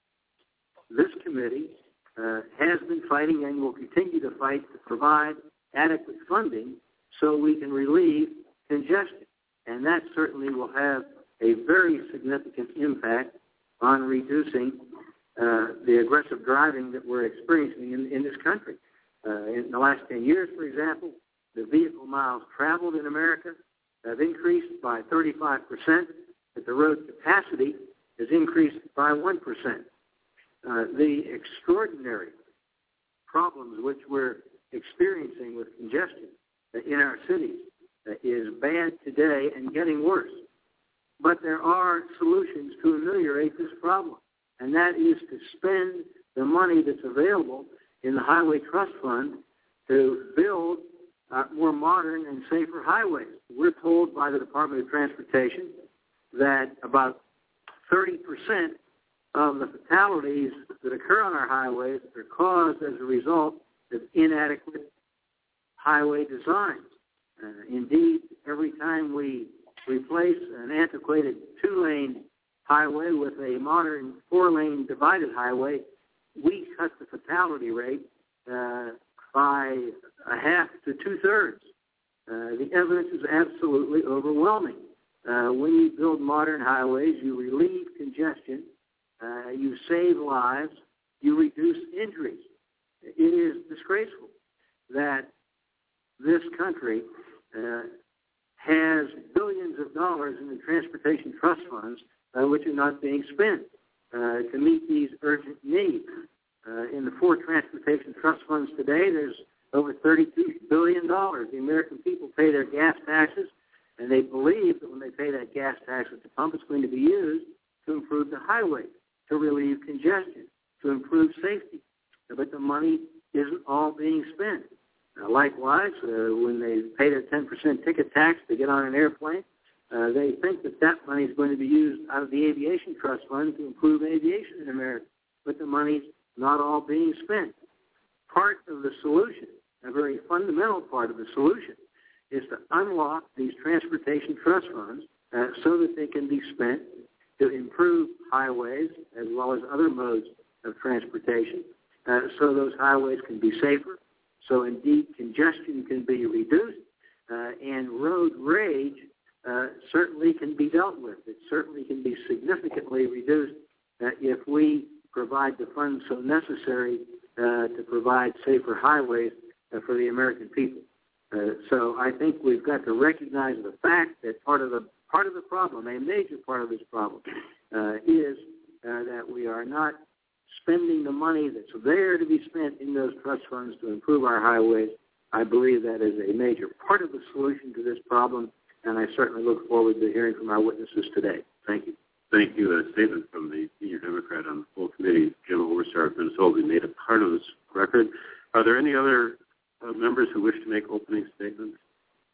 This committee uh, has been fighting and will continue to fight to provide adequate funding so we can relieve congestion. And that certainly will have a very significant impact on reducing uh, the aggressive driving that we're experiencing in, in this country. Uh, in the last ten years, for example, the vehicle miles traveled in America have increased by thirty-five percent, but the road capacity has increased by one percent. Uh, the extraordinary problems which we're experiencing with congestion in our cities uh, is bad today and getting worse. But there are solutions to ameliorate this problem, and that is to spend the money that's available in the Highway Trust Fund to build uh, more modern and safer highways. We're told by the Department of Transportation that about thirty percent of the fatalities that occur on our highways are caused as a result of inadequate highway design. Uh, indeed, every time we replace an antiquated two-lane highway with a modern four-lane divided highway, we cut the fatality rate uh, by a half to two-thirds. Uh, the evidence is absolutely overwhelming. Uh, when you build modern highways, you relieve congestion, uh, you save lives, you reduce injuries. It is disgraceful that this country uh, has billions of dollars in the transportation trust funds uh, which are not being spent uh, to meet these urgent needs. Uh, in the four transportation trust funds today, there's over thirty-two billion dollars. The American people pay their gas taxes, and they believe that when they pay that gas tax at the pump, it's going to be used to improve the highway, to relieve congestion, to improve safety. But the money isn't all being spent. Uh, likewise, uh, when they pay their ten percent ticket tax to get on an airplane, uh, they think that that money is going to be used out of the Aviation Trust Fund to improve aviation in America. But the money's not all being spent. Part of the solution, a very fundamental part of the solution, is to unlock these transportation trust funds uh, so that they can be spent to improve highways as well as other modes of transportation, uh, so those highways can be safer, so indeed congestion can be reduced, uh, and road rage uh, certainly can be dealt with. It certainly can be significantly reduced uh, if we provide the funds so necessary uh, to provide safer highways uh, for the American people. Uh, so I think we've got to recognize the fact that part of the part of the problem, a major part of this problem, uh, is uh, that we are not spending the money that's there to be spent in those trust funds to improve our highways. I believe that is a major part of the solution to this problem, and I certainly look forward to hearing from our witnesses today. Thank you. Thank you. A statement from the senior Democrat on the full committee, General Oberstar of Minnesota, made a part of this record. Are there any other uh, members who wish to make opening statements?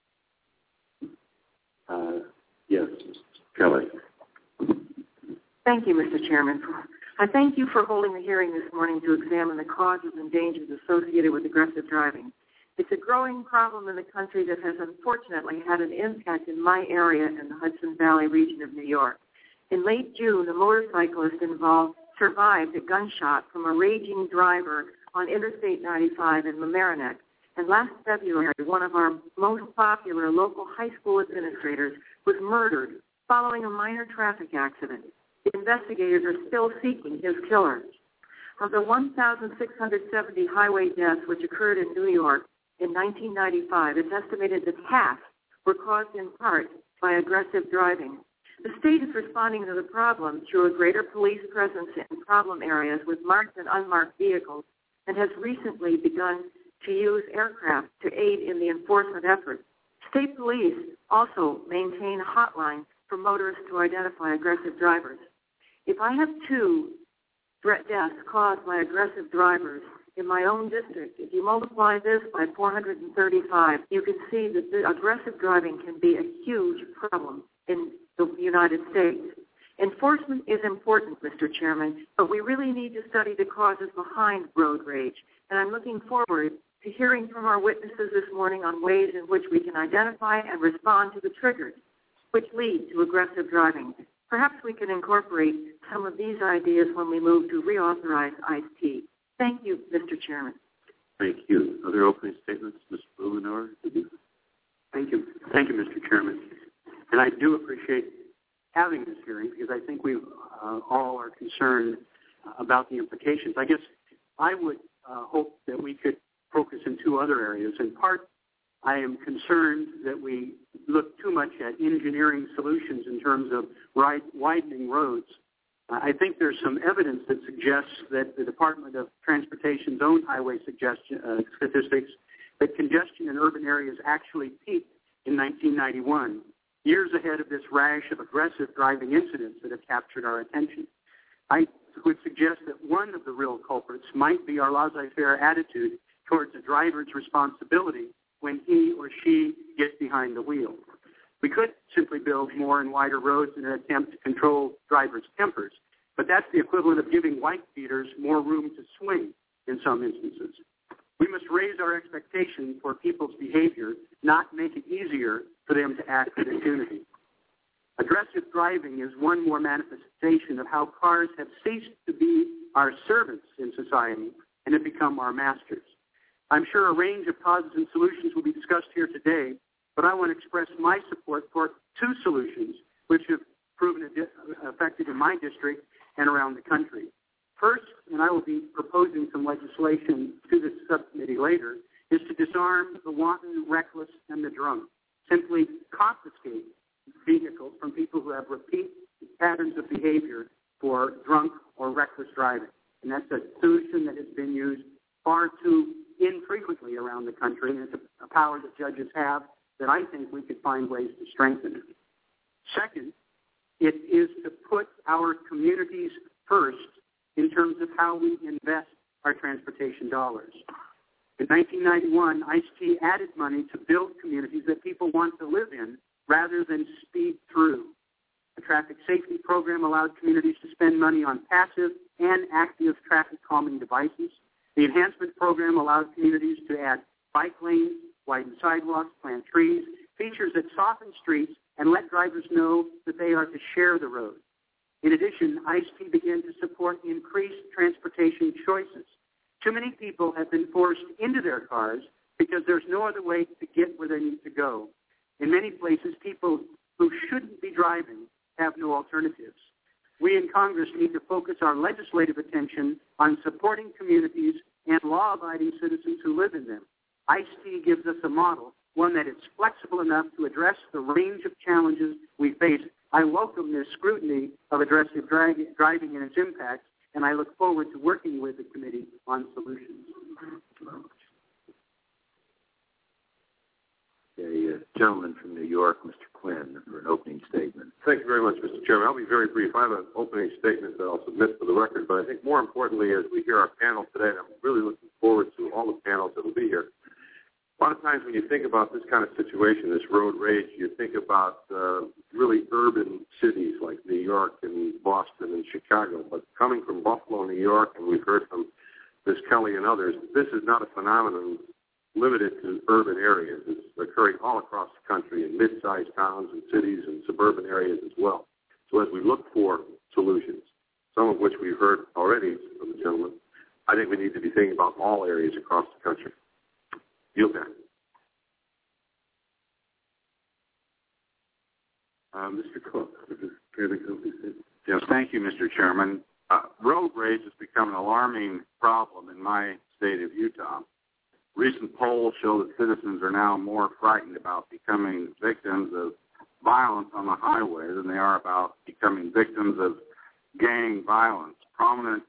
Uh, yes, Kelly. Thank you, Mister Chairman. I thank you for holding the hearing this morning to examine the causes and dangers associated with aggressive driving. It's a growing problem in the country that has unfortunately had an impact in my area in the Hudson Valley region of New York. In late June, a motorcyclist involved survived a gunshot from a raging driver on Interstate ninety-five in Mamaroneck. And last February, one of our most popular local high school administrators was murdered following a minor traffic accident. The investigators are still seeking his killer. Of the one thousand six hundred seventy highway deaths which occurred in New York in nineteen ninety-five, it's estimated that half were caused in part by aggressive driving. The state is responding to the problem through a greater police presence in problem areas with marked and unmarked vehicles and has recently begun to use aircraft to aid in the enforcement efforts. State police also maintain a hotline for motorists to identify aggressive drivers. If I have two deaths caused by aggressive drivers in my own district, if you multiply this by four hundred thirty-five, you can see that the aggressive driving can be a huge problem in the United States. Enforcement is important, Mister Chairman, but we really need to study the causes behind road rage, and I'm looking forward to hearing from our witnesses this morning on ways in which we can identify and respond to the triggers which lead to aggressive driving. Perhaps we can incorporate some of these ideas when we move to reauthorize ICE-T. Thank you, Mister Chairman. Thank you. Other opening statements, Mister Blumenauer? Thank you. Thank you, Mister Chairman. And I do appreciate having this hearing because I think we uh, all are concerned about the implications. I guess I would uh, hope that we could focus in two other areas. In part, I am concerned that we look too much at engineering solutions in terms of ride, widening roads. Uh, I think there's some evidence that suggests that the Department of Transportation's own highway suggestion, uh, statistics that congestion in urban areas actually peaked in nineteen ninety-one, years ahead of this rash of aggressive driving incidents that have captured our attention. I would suggest that one of the real culprits might be our laissez-faire attitude towards a driver's responsibility when he or she gets behind the wheel. We could simply build more and wider roads in an attempt to control drivers' tempers, but that's the equivalent of giving white beaters more room to swing in some instances. We must raise our expectations for people's behavior, not make it easier for them to act with impunity. Aggressive driving is one more manifestation of how cars have ceased to be our servants in society and have become our masters. I'm sure a range of causes and solutions will be discussed here today, but I want to express my support for two solutions which have proven effective in my district and around the country. First, and I will be proposing some legislation to this subcommittee later, is to disarm the wanton, reckless, and the drunk. Simply confiscate vehicles from people who have repeat patterns of behavior for drunk or reckless driving. And that's a solution that has been used far too infrequently around the country, and it's a, a power that judges have that I think we could find ways to strengthen it. Second, it is to put our communities first in terms of how we invest our transportation dollars. In nineteen ninety-one, ICE-T added money to build communities that people want to live in rather than speed through. The traffic safety program allowed communities to spend money on passive and active traffic calming devices. The enhancement program allowed communities to add bike lanes, widen sidewalks, plant trees, features that soften streets and let drivers know that they are to share the road. In addition, ICE-T began to support increased transportation choices. Too many people have been forced into their cars because there's no other way to get where they need to go. In many places, people who shouldn't be driving have no alternatives. We in Congress need to focus our legislative attention on supporting communities and law-abiding citizens who live in them. ICE-T gives us a model, one that is flexible enough to address the range of challenges we face. I welcome this scrutiny of aggressive drag- driving and its impacts, and I look forward to working with the committee on solutions. A uh, gentleman from New York, Mister Quinn, for an opening statement. Thank you very much, Mister Chairman. I'll be very brief. I have an opening statement that I'll submit for the record, but I think more importantly, as we hear our panel today, and I'm really looking forward to all the panels that will be here, A lot of times when you think about this kind of situation, this road rage, you think about uh, really urban cities like New York and Boston and Chicago. But coming from Buffalo, New York, and we've heard from Miz Kelly and others, this is not a phenomenon limited to urban areas. It's occurring all across the country in mid-sized towns and cities and suburban areas as well. So as we look for solutions, some of which we've heard already from the gentleman, I think we need to be thinking about all areas across the country. Yield back. Uh, Mister Cook, yes, thank you, Mister Chairman. Uh, road rage has become an alarming problem in my state of Utah. Recent polls show that citizens are now more frightened about becoming victims of violence on the highway than they are about becoming victims of gang violence. Prominent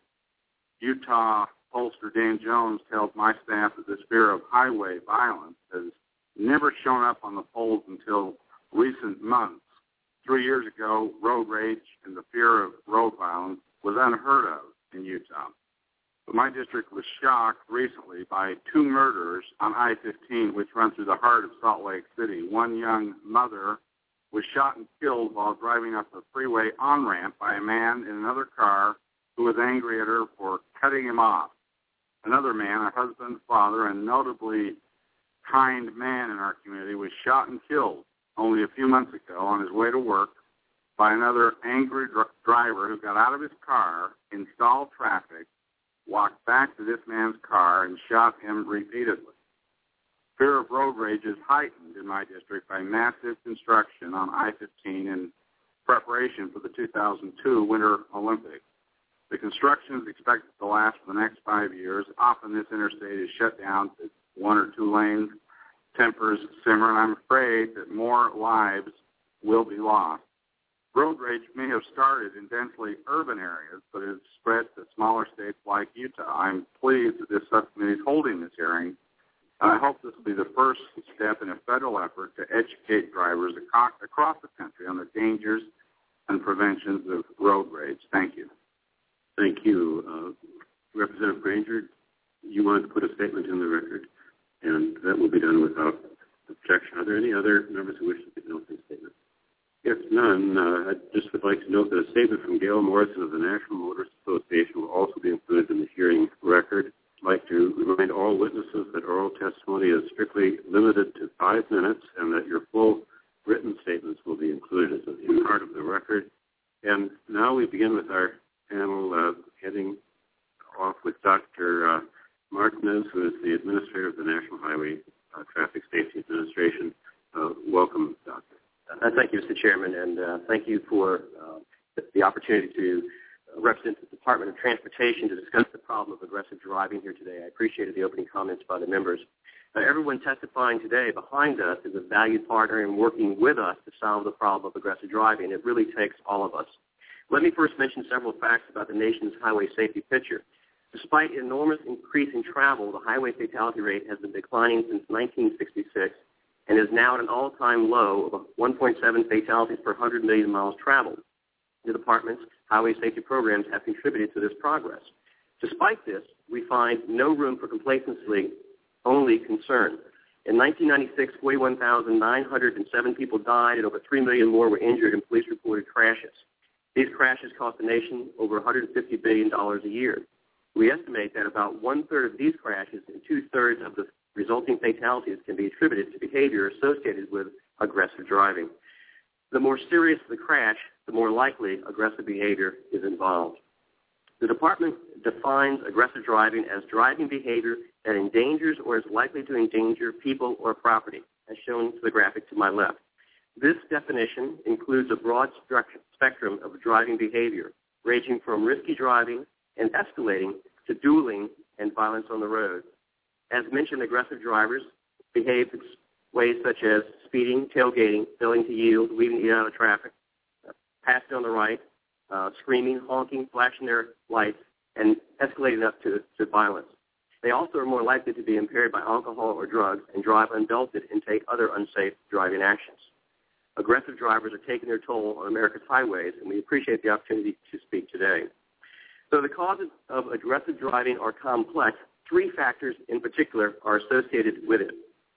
Utah pollster Dan Jones tells my staff that this fear of highway violence has never shown up on the polls until recent months. Three years ago, road rage and the fear of road violence was unheard of in Utah. But my district was shocked recently by two murders on I fifteen, which run through the heart of Salt Lake City. One young mother was shot and killed while driving up the freeway on-ramp by a man in another car who was angry at her for cutting him off. Another man, a husband, father, and notably kind man in our community, was shot and killed only a few months ago on his way to work by another angry dr- driver who got out of his car, installed traffic, walked back to this man's car, and shot him repeatedly. Fear of road rage is heightened in my district by massive construction on I fifteen in preparation for the two thousand two Winter Olympics. The construction is expected to last for the next five years. Often this interstate is shut down to one or two lanes. Tempers simmer, and I'm afraid that more lives will be lost. Road rage may have started in densely urban areas, but it has spread to smaller states like Utah. I'm pleased that this subcommittee is holding this hearing, and I hope this will be the first step in a federal effort to educate drivers across the country on the dangers and preventions of road rage. Thank you. Thank you. Uh, Representative Granger, you wanted to put a statement in the record, and that will be done without objection. Are there any other members who wish to make note of this statement? If none, uh, I just would like to note that a statement from Gail Morrison of the National Motorist Association will also be included in the hearing record. I'd like to remind all witnesses that oral testimony is strictly limited to five minutes and that your full written statements will be included as a part of the record. And now we begin with our panel, uh, heading off with Doctor Uh, Martinez, who is the administrator of the National Highway uh, Traffic Safety Administration. Uh, welcome, Doctor. Uh, thank you, Mister Chairman, and uh, thank you for uh, the opportunity to uh, represent the Department of Transportation to discuss the problem of aggressive driving here today. I appreciated the opening comments by the members. Uh, everyone testifying today behind us is a valued partner in working with us to solve the problem of aggressive driving. It really takes all of us. Let me first mention several facts about the nation's highway safety picture. Despite an enormous increase in travel, the highway fatality rate has been declining since nineteen sixty-six and is now at an all-time low of one point seven fatalities per one hundred million miles traveled. The Department's highway safety programs have contributed to this progress. Despite this, we find no room for complacency, only concern. In nineteen ninety-six, forty-one thousand nine hundred seven people died and over three million more were injured in police-reported crashes. These crashes cost the nation over one hundred fifty billion dollars a year. We estimate that about one-third of these crashes and two-thirds of the resulting fatalities can be attributed to behavior associated with aggressive driving. The more serious the crash, the more likely aggressive behavior is involved. The Department defines aggressive driving as driving behavior that endangers or is likely to endanger people or property, as shown to the graphic to my left. This definition includes a broad spectrum of driving behavior, ranging from risky driving and escalating to dueling and violence on the road. As mentioned, aggressive drivers behave in ways such as speeding, tailgating, failing to yield, weaving in and out of traffic, uh, passing on the right, uh, screaming, honking, flashing their lights, and escalating up to, to violence. They also are more likely to be impaired by alcohol or drugs and drive unbelted and take other unsafe driving actions. Aggressive drivers are taking their toll on America's highways, and we appreciate the opportunity to speak today. So the causes of aggressive driving are complex. Three factors in particular are associated with it.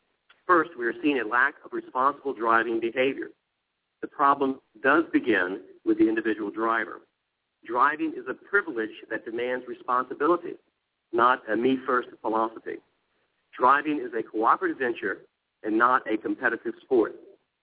First, we are seeing a lack of responsible driving behavior. The problem does begin with the individual driver. Driving is a privilege that demands responsibility, not a me-first philosophy. Driving is a cooperative venture and not a competitive sport.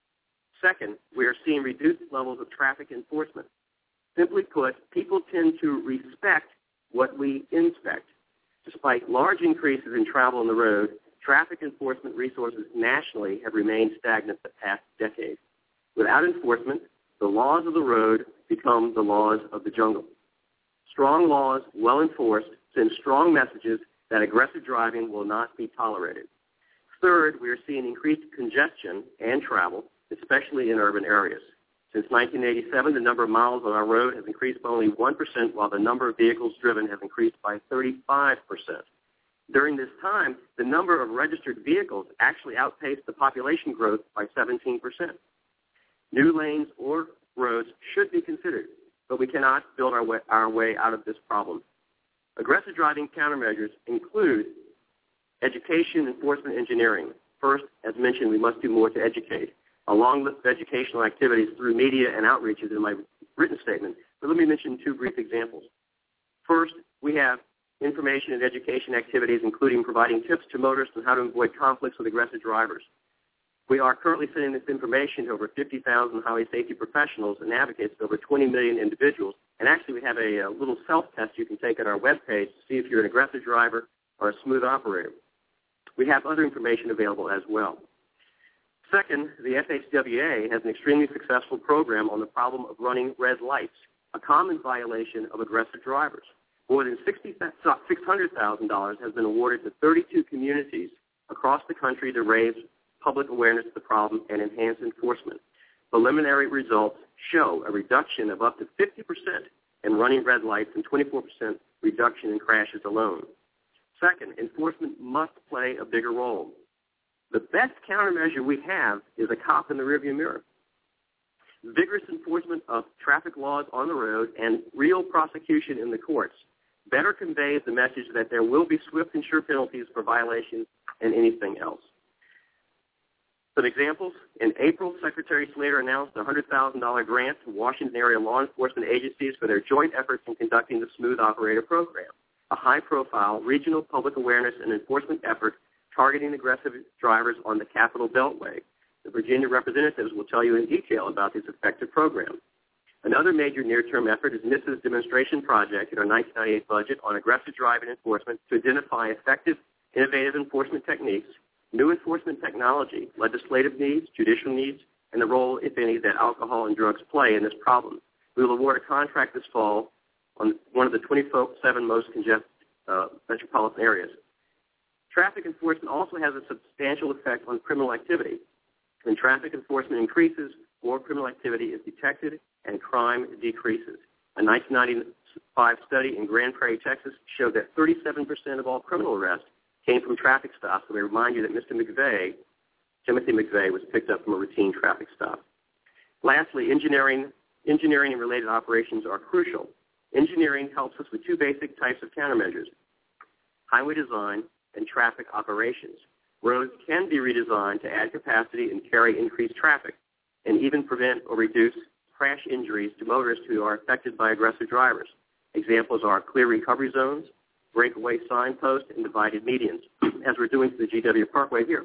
Second, we are seeing reduced levels of traffic enforcement. Simply put, people tend to respect what we inspect. Despite large increases in travel on the road, traffic enforcement resources nationally have remained stagnant the past decade. Without enforcement, the laws of the road become the laws of the jungle. Strong laws, well enforced, send strong messages that aggressive driving will not be tolerated. Third, we are seeing increased congestion and travel, especially in urban areas. Since nineteen eighty-seven, the number of miles on our road has increased by only one percent, while the number of vehicles driven has increased by thirty-five percent. During this time, the number of registered vehicles actually outpaced the population growth by seventeen percent. New lanes or roads should be considered, but we cannot build our way, our way out of this problem. Aggressive driving countermeasures include education, enforcement, engineering. First, as mentioned, we must do more to educate. A long list of educational activities through media and outreach is in my written statement, but let me mention two brief examples. First, we have information and education activities, including providing tips to motorists on how to avoid conflicts with aggressive drivers. We are currently sending this information to over fifty thousand highway safety professionals and advocates to over twenty million individuals. And actually, we have a, a little self-test you can take at our webpage to see if you're an aggressive driver or a smooth operator. We have other information available as well. Second, the F H W A has an extremely successful program on the problem of running red lights, a common violation of aggressive drivers. More than six hundred thousand dollars has been awarded to thirty-two communities across the country to raise public awareness of the problem and enhance enforcement. Preliminary results show a reduction of up to fifty percent in running red lights and twenty-four percent reduction in crashes alone. Second, enforcement must play a bigger role. The best countermeasure we have is a cop in the rearview mirror. Vigorous enforcement of traffic laws on the road and real prosecution in the courts better conveys the message that there will be swift and sure penalties for violations and anything else. Some examples. In April, Secretary Slater announced a one hundred thousand dollars grant to Washington area law enforcement agencies for their joint efforts in conducting the Smooth Operator Program, a high-profile regional public awareness and enforcement effort targeting aggressive drivers on the Capitol Beltway. The Virginia representatives will tell you in detail about this effective program. Another major near-term effort is Missus Demonstration Project in our nineteen ninety-eight budget on aggressive driving enforcement to identify effective, innovative enforcement techniques, new enforcement technology, legislative needs, judicial needs, and the role, if any, that alcohol and drugs play in this problem. We will award a contract this fall on one of the twenty-seven most congested uh, metropolitan areas. Traffic enforcement also has a substantial effect on criminal activity. When traffic enforcement increases, more criminal activity is detected and crime decreases. A nineteen ninety-five study in Grand Prairie, Texas, showed that thirty-seven percent of all criminal arrests came from traffic stops. So we remind you that Mister McVeigh, Timothy McVeigh, was picked up from a routine traffic stop. Lastly, engineering, engineering and related operations are crucial. Engineering helps us with two basic types of countermeasures: highway design and traffic operations. Roads can be redesigned to add capacity and carry increased traffic, and even prevent or reduce crash injuries to motorists who are affected by aggressive drivers. Examples are clear recovery zones, breakaway signposts, and divided medians, as we're doing to the G W Parkway here.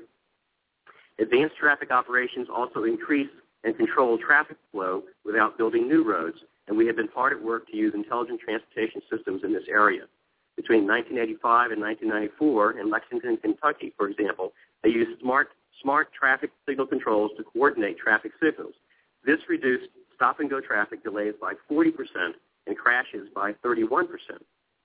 Advanced traffic operations also increase and control traffic flow without building new roads, and we have been hard at work to use intelligent transportation systems in this area. Between nineteen eighty-five and nineteen ninety-four, in Lexington, Kentucky, for example, they used smart, smart traffic signal controls to coordinate traffic signals. This reduced stop-and-go traffic delays by forty percent and crashes by thirty-one percent.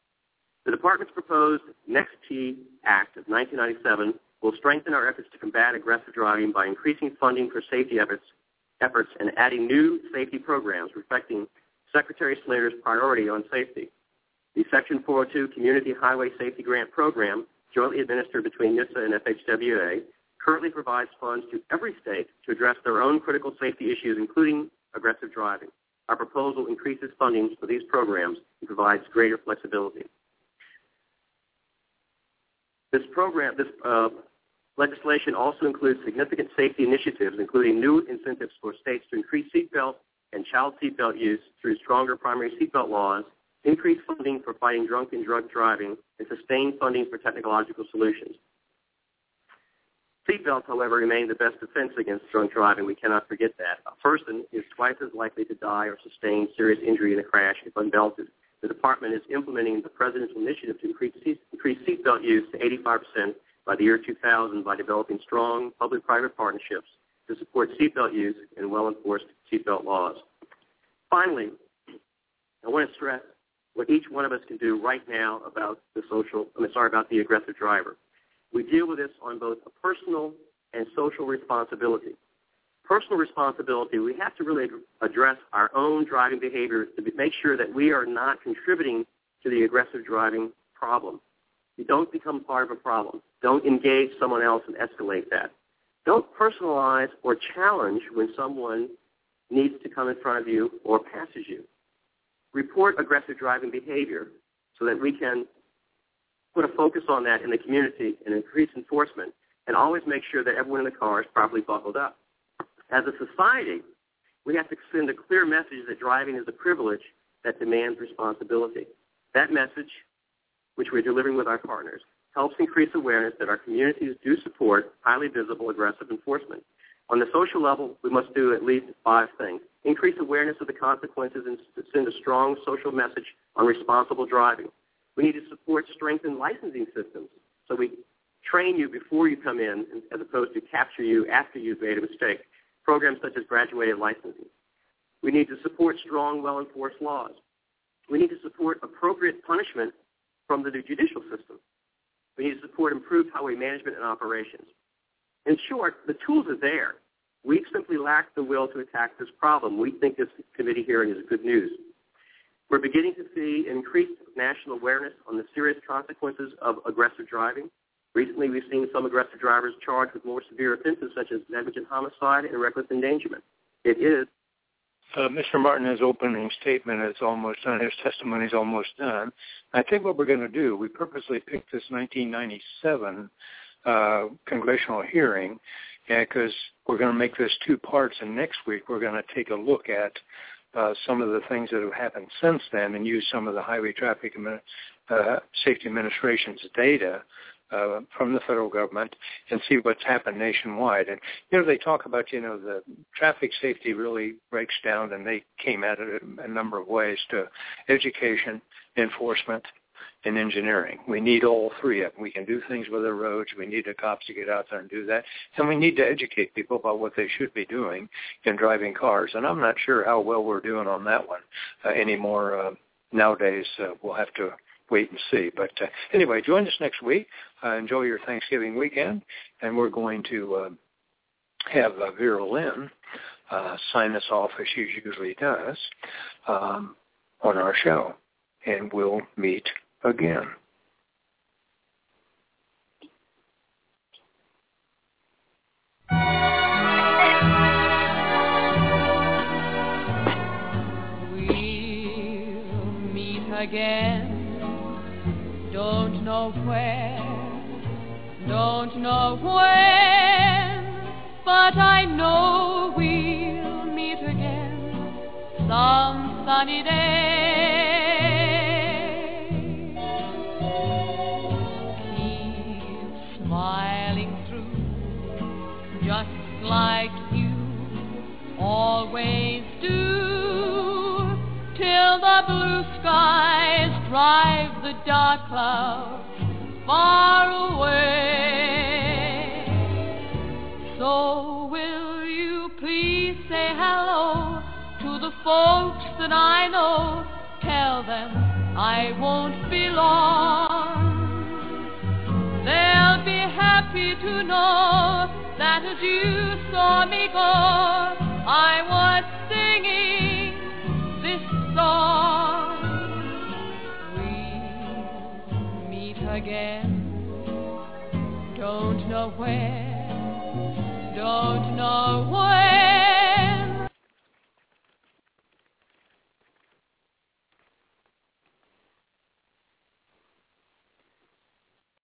The Department's proposed Next T Act of nineteen ninety-seven will strengthen our efforts to combat aggressive driving by increasing funding for safety efforts, efforts and adding new safety programs reflecting Secretary Slater's priority on safety. The Section four oh two Community Highway Safety Grant Program, jointly administered between NHTSA and F H W A, currently provides funds to every state to address their own critical safety issues, including aggressive driving. Our proposal increases funding for these programs and provides greater flexibility. This program, this uh, Legislation also includes significant safety initiatives, including new incentives for states to increase seatbelt and child seatbelt use through stronger primary seatbelt laws, increased funding for fighting drunk and drug driving, and sustained funding for technological solutions. Seatbelts, however, remain the best defense against drunk driving. We cannot forget that. A person is twice as likely to die or sustain serious injury in a crash if unbelted. The department is implementing the presidential initiative to increase, increase seatbelt use to eighty-five percent by the year two thousand by developing strong public-private partnerships to support seatbelt use and well-enforced seatbelt laws. Finally, I want to stress what each one of us can do right now about the social, I'm sorry, about the aggressive driver. We deal with this on both a personal and social responsibility. Personal responsibility, we have to really address our own driving behavior to make sure that we are not contributing to the aggressive driving problem. You don't become part of a problem. Don't engage someone else and escalate that. Don't personalize or challenge when someone needs to come in front of you or passes you. Report aggressive driving behavior so that we can put a focus on that in the community and increase enforcement, and always make sure that everyone in the car is properly buckled up. As a society, we have to send a clear message that driving is a privilege that demands responsibility. That message, which we're delivering with our partners, helps increase awareness that our communities do support highly visible aggressive enforcement. On the social level, we must do at least five things. Increase awareness of the consequences and send a strong social message on responsible driving. We need to support strengthened licensing systems so we train you before you come in as opposed to capture you after you've made a mistake. Programs such as graduated licensing. We need to support strong, well-enforced laws. We need to support appropriate punishment from the judicial system. We need to support improved highway management and operations. In short, the tools are there. We simply lack the will to attack this problem. We think this committee hearing is good news. We're beginning to see increased national awareness on the serious consequences of aggressive driving. Recently, we've seen some aggressive drivers charged with more severe offenses such as negligent homicide and reckless endangerment. It is. Uh, Mister Martin's opening statement is almost done. His testimony is almost done. I think what we're going to do, we purposely picked this nineteen ninety-seven uh, congressional hearing because we're going to make this two parts, and next week we're going to take a look at uh, some of the things that have happened since then and use some of the Highway Traffic uh, Safety Administration's data Uh, from the federal government and see what's happened nationwide. And, you know, they talk about, you know, the traffic safety really breaks down, and they came at it a number of ways to education, enforcement, and engineering. We need all three of them. We can do things with the roads. We need the cops to get out there and do that. And we need to educate people about what they should be doing in driving cars. And I'm not sure how well we're doing on that one uh, anymore. Uh, nowadays, uh, we'll have to wait and see. But uh, anyway, join us next week. Uh, enjoy your Thanksgiving weekend, and we're going to uh, have uh, Vera Lynn uh, sign us off as she usually does um, on our show, and we'll meet again. We'll meet again. Don't know where, don't know when, but I know we'll meet again some sunny day. Keep smiling through, just like you always do, till the blue skies drive the dark clouds far away. So will you please say hello to the folks that I know? Tell them I won't be long. They'll be happy to know that as you saw me go, I was singing this song. Again, don't know where, don't know where.